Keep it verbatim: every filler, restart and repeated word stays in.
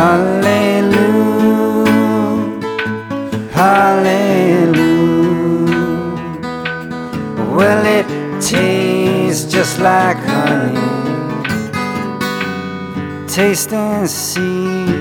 Hallelujah, hallelujah. Well, it tastes just like honey. Taste and see.